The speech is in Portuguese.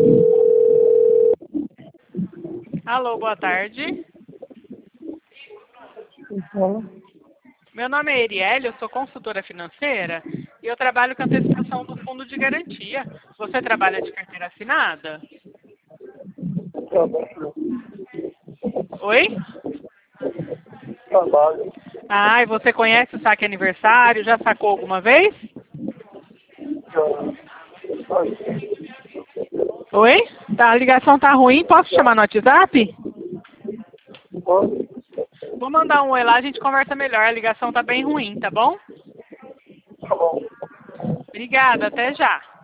Alô, boa tarde. Fala. Meu nome é Erielle, eu sou consultora financeira e eu trabalho com antecipação do fundo de garantia. Você trabalha de carteira assinada? Trabalho. Oi? Trabalho. Ah, e você conhece o saque aniversário? Já sacou alguma vez? Oi? Tá, a ligação tá ruim, posso chamar no WhatsApp? Pode? Vou mandar um oi lá, a gente conversa melhor, a ligação tá bem ruim, tá bom? Tá bom. Obrigada, até já.